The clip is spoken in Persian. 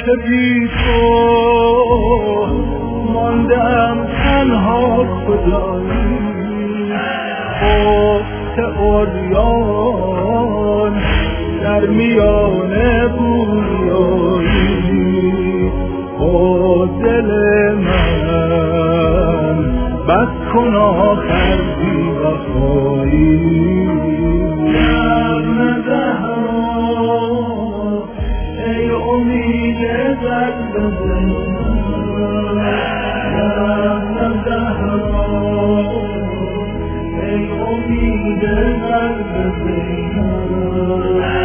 که بی تو ماندم تنها کجایی خفت عریان در میان بویایی با دل من بس کن آخر بی وفایی نغم زهرا ای امید قلب زنم نغم زهرا ای امید قلب زنم